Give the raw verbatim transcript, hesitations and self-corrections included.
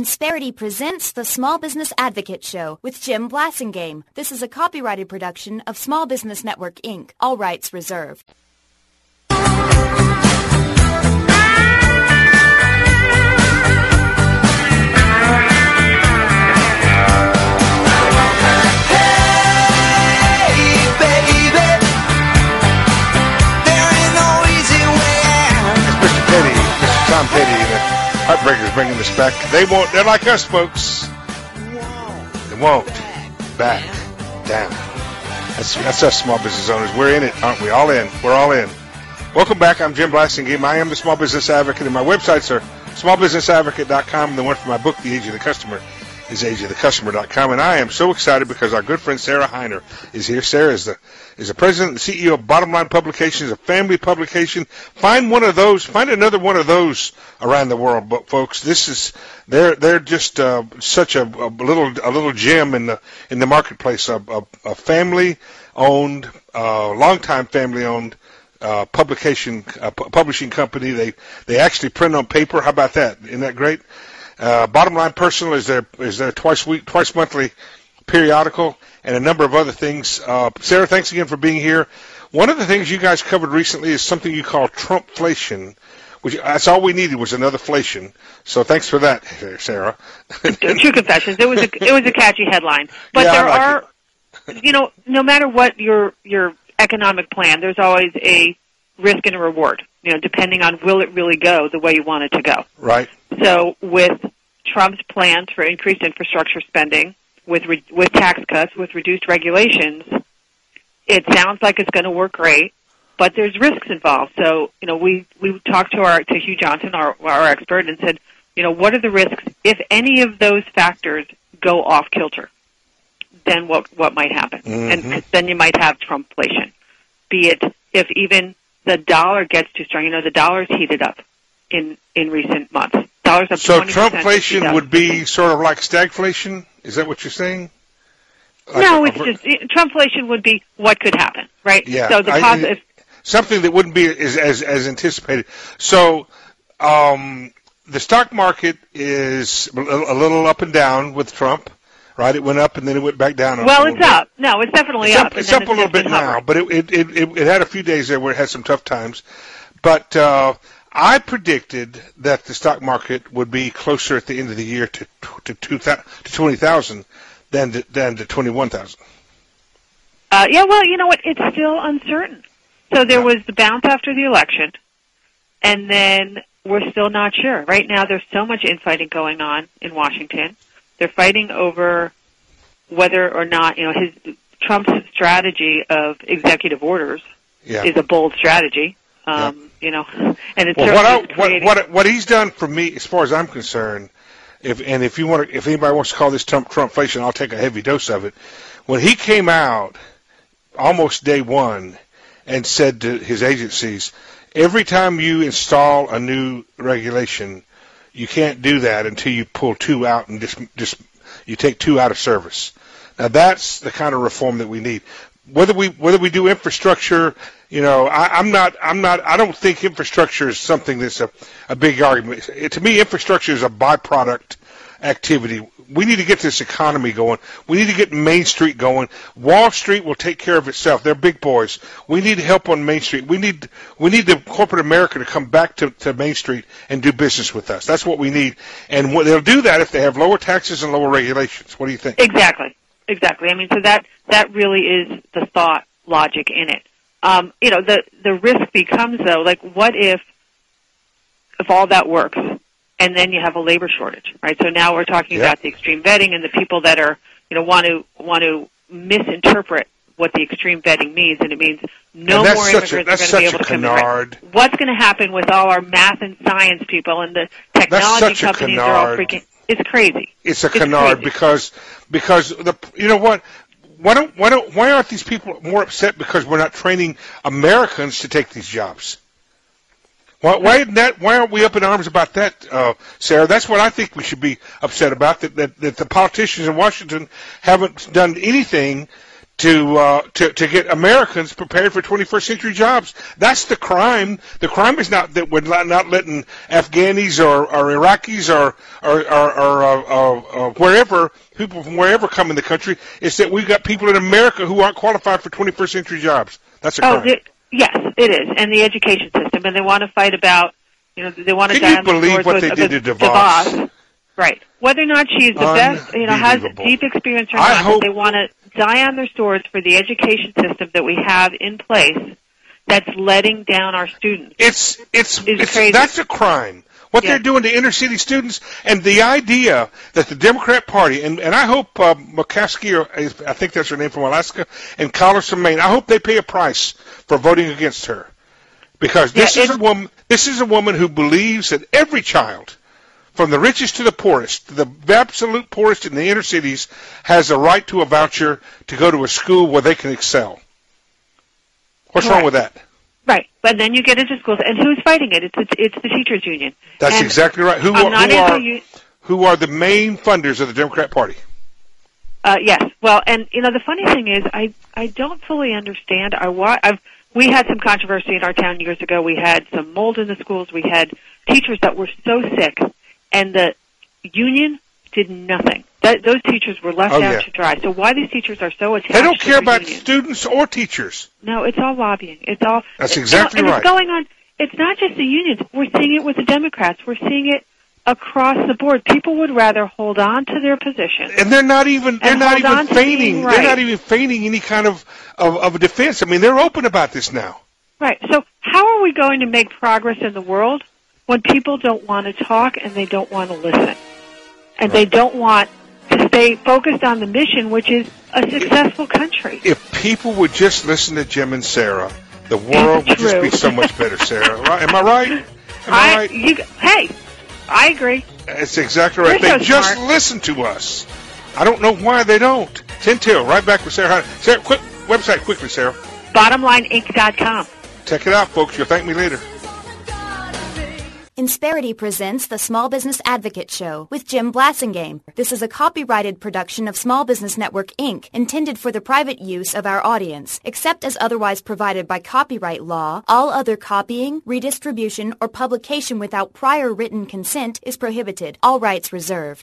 Insperity presents the Small Business Advocate Show with Jim Blasingame. This is a copyrighted production of Small Business Network, Incorporated. All rights reserved. Tom Petty, the Heartbreakers bringing this back. They won't, they're like us, folks. They won't back down. That's, that's us small business owners. We're in it, aren't we? All in. We're all in. Welcome back. I'm Jim Blasingame. I am the Small Business Advocate, and my websites are small business advocate dot com, and the one for my book, The Age of the Customer, is age of the customer dot com. And I am so excited because our good friend Sarah Heiner is here. Sarah is the is the president and C E O of Bottom Line Publications, a family publication. Find one of those. Find another one of those around the world, but folks, this is they're they're just uh, such a, a little a little gem in the in the marketplace. A, a, a family owned, uh, longtime family owned uh, publication uh, pu- publishing company. They they actually print on paper. How about that? Isn't that great? Uh, Bottom Line Personal is their is their twice week, twice monthly periodical, and a number of other things. Uh, Sarah, thanks again for being here. One of the things you guys covered recently is something you call Trumpflation, which that's all we needed was another flation. So thanks for that, Sarah. True confessions. It was a it was a catchy headline, but yeah, there like are, it. you know, no matter what your your economic plan, there's always a risk and a reward. You know, depending on will it really go the way you want it to go. Right. So with Trump's plans for increased infrastructure spending, with re- with tax cuts, with reduced regulations, it sounds like it's going to work great, but there's risks involved. So, you know, we, we talked to our to Hugh Johnson, our, our expert, and said, you know, what are the risks if any of those factors go off kilter? Then what what might happen? Mm-hmm. And then you might have Trumpflation. Be it if even the dollar gets too strong. You know, the dollar's heated up in, in recent months. Dollars up so twenty percent Trumpflation would be sort of like stagflation? Is that what you're saying? Like no, a, it's just it, Trumpflation would be what could happen, right? Yeah. So the I, positive, something that wouldn't be as as, as anticipated. So um, the stock market is a little up and down with Trump, right? It went up and then it went back down. Well, it's up. No, it's definitely it's up. up. It's up a little bit now, but it, it it it had a few days there where it had some tough times. But uh, I predicted that the stock market would be closer at the end of the year to to two to twenty thousand than to, than to twenty one thousand. Uh, yeah, well, you know what? It's still uncertain. So there was the bounce after the election, and then we're still not sure. Right now, there's so much infighting going on in Washington. They're fighting over whether or not, you know, his Trump's strategy of executive orders yeah. is a bold strategy. Um, yeah. You know, and it's well, what, I, creating... what what what he's done for me, as far as I'm concerned, if and if you want to, if anybody wants to call this Trump Trumpflation, I'll take a heavy dose of it. When he came out almost day one and said to his agencies, every time you install a new regulation, you can't do that until you pull two out and just just you take two out of service. Now that's the kind of reform that we need. Whether we whether we do infrastructure, you know, I, I'm not I'm not I don't think infrastructure is something that's a, a big argument. It, to me, infrastructure is a byproduct activity. We need to get this economy going. We need to get Main Street going. Wall Street will take care of itself. They're big boys. We need help on Main Street. We need we need the corporate America to come back to, to Main Street and do business with us. That's what we need. And they'll do that if they have lower taxes and lower regulations. What do you think? Exactly. Exactly. I mean, so that that really is the thought logic in it. Um, you know, the the risk becomes though, like, what if if all that works, and then you have a labor shortage, right? So now we're talking yeah. about the extreme vetting and the people that are, you know, want to want to misinterpret what the extreme vetting means, and it means no more immigrants a, are going to be able to come in. Right? What's going to happen with all our math and science people and the technology companies are all freaking? It's crazy. It's a it's canard crazy. because because the you know what. Why don't why don't why aren't these people more upset because we're not training Americans to take these jobs? Why why isn't that, why aren't we up in arms about that, uh, Sarah? That's what I think we should be upset about. That, that that the politicians in Washington haven't done anything to, uh, to to get Americans prepared for twenty-first century jobs. That's the crime. The crime is not that we're not letting Afghanis or, or Iraqis or or, or, or uh, uh, uh, wherever people from wherever come in the country. It's that we've got people in America who aren't qualified for twenty-first century jobs. That's a crime. Oh, it, yes, it is, and the education system, and they want to fight about. You know, they want to. Can you believe what they did to DeVos? DeVos? Right. Whether or not she's the best, you know, has deep experience or I not, hope, they want to die on their swords for the education system that we have in place that's letting down our students. It's it's, it's, it's crazy. That's a crime. What yeah. they're doing to inner city students, and the idea that the Democrat Party, and, and I hope uh, McCaskey, or I think that's her name, from Alaska, and Collins from Maine, I hope they pay a price for voting against her, because this yeah, is a woman. This is a woman who believes that every child, from the richest to the poorest, the absolute poorest in the inner cities, has a right to a voucher to go to a school where they can excel. What's Correct. wrong with that? Right, but then you get into schools, and who's fighting it? It's the, it's the teachers' union. That's and exactly right. Who I'm are not who are, you, who are the main funders of the Democrat Party? Uh, yes. Well, and you know the funny thing is, I I don't fully understand. I wa- I've we had some controversy in our town years ago. We had some mold in the schools. We had teachers that were so sick, and the union did nothing. That, those teachers were left oh, out yeah. to dry. So why these teachers are so attached? They don't to care the about union. students or teachers. No, it's all lobbying. It's all. That's exactly you know, and right. It's going on. It's not just the unions. We're seeing it with the Democrats. We're seeing it across the board. People would rather hold on to their position, and they're not even they're and not hold on even to feigning being right. they're not even feigning any kind of, of of a defense. I mean, they're open about this now. Right. So how are we going to make progress in the world when people don't want to talk and they don't want to listen, and right. they don't want to stay focused on the mission, which is a successful country? If people would just listen to Jim and Sarah, the world would just be so much better, Sarah. Right? Am I right? Am I, I right? You, hey, I agree. That's exactly right. You're They so just smart. listen to us. I don't know why they don't. ten till, right back with Sarah. Sarah, quick website quickly, Sarah. bottom line inc dot com. Check it out, folks. You'll thank me later. Insperity presents the Small Business Advocate Show with Jim Blasingame. This is a copyrighted production of Small Business Network, Incorporated, intended for the private use of our audience. Except as otherwise provided by copyright law, all other copying, redistribution, or publication without prior written consent is prohibited. All rights reserved.